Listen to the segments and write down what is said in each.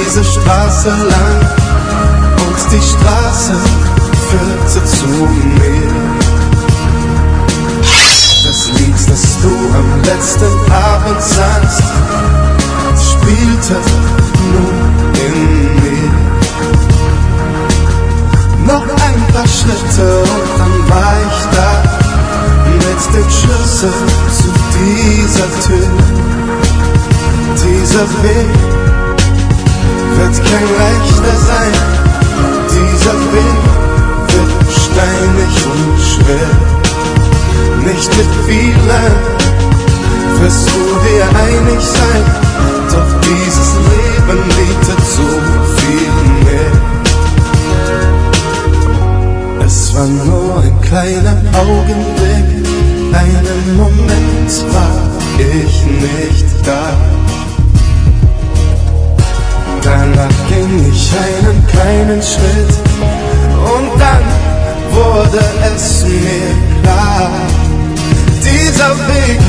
diese Straße lang und die Straße führte zu mir. Das Lied, das du am letzten Abend sangst, spielte nun in mir. Noch ein paar Schritte und dann war ich da, mit dem Schlüssel zu dieser Tür. Dieser Weg wird kein leichter sein, dieser Weg wird steinig und schwer. Nicht mit vielen wirst du dir einig sein, doch dieses Leben bietet so viel mehr. Es war nur ein kleiner Augenblick, einen Moment war ich nicht da. Danach ging ich einen kleinen Schritt und dann wurde es mir klar. Dieser Weg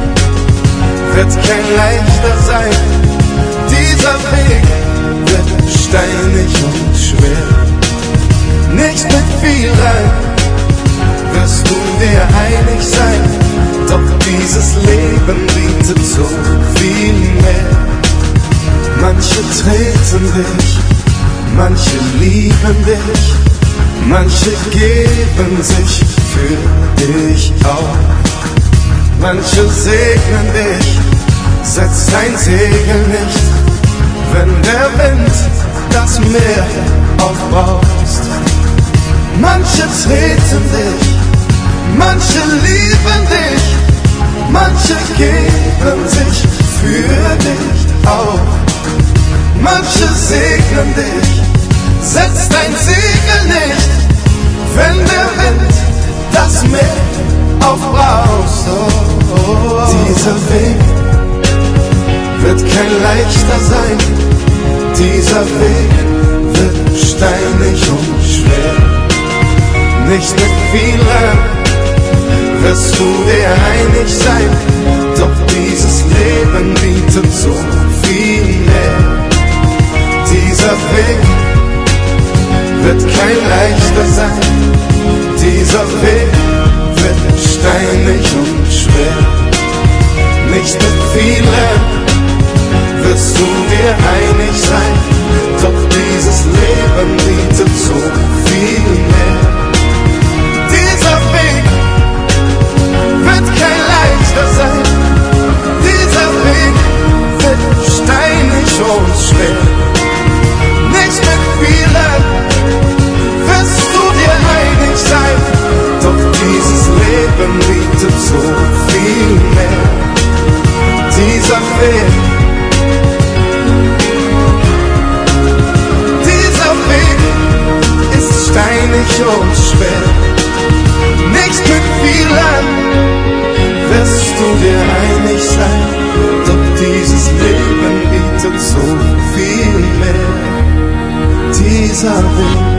wird kein leichter sein, dieser Weg wird steinig und schwer. Nicht mit vielen wirst du dir einig sein, doch dieses Leben bietet so viel mehr. Manche treten dich, manche lieben dich, manche geben sich für dich auf. Manche segnen dich, setz dein Segel nicht, wenn der Wind das Meer aufbraust. Manche treten dich, manche lieben dich, manche geben sich für dich auf. Manche segnen dich, setz dein Segel nicht, wenn der Wind das Meer aufbraust. Dieser Weg wird kein leichter sein, dieser Weg wird steinig und schwer. Nicht mit vielen wirst du dir einig sein, doch dieses Leben bietet so viel mehr. Dieser Weg wird kein leichter sein, dieser Weg wird steinig und schwer. Nicht mit vielen wirst du dir einig sein, doch dieses Leben bietet so viel mehr. Dieser Weg wird kein leichter sein, dieser Weg wird steinig und schwer. Nicht mit vielen wirst du dir einig sein, doch dieses Leben bietet so viel mehr. Dieser Weg ist steinig und schwer. Nicht mit vielen wirst du dir einig sein, doch dieses Leben bietet so viel mehr. Dieser Weg